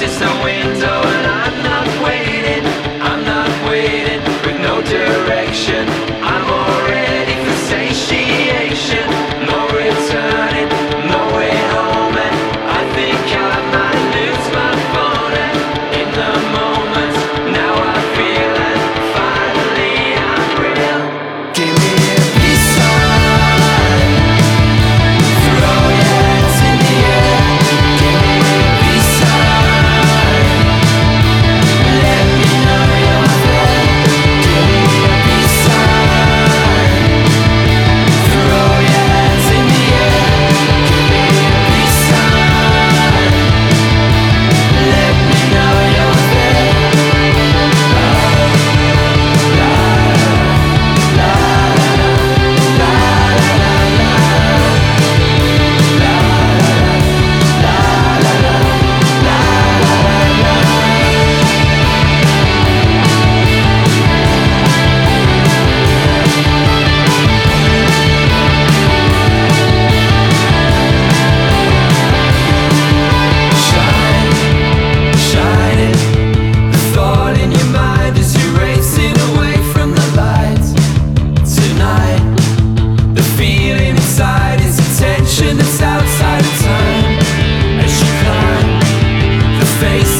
there's no window and I'm not waiting with no direction. I'm already for satiation. No returning, no way home, and I think I might lose my phone. And in the moment, now I feel and finally I'm real. Give me a peace sign. Throw your hands in the air. Give me a peace sign. Let me know you're there. Give me a peace sign. Throw your hands in the air. Give me a peace sign. Let me know you're there. Shining, the thought in your mind as you're racing away from the lights. Tonight, the feeling inside is a tension that's outside of time. As you climb, the face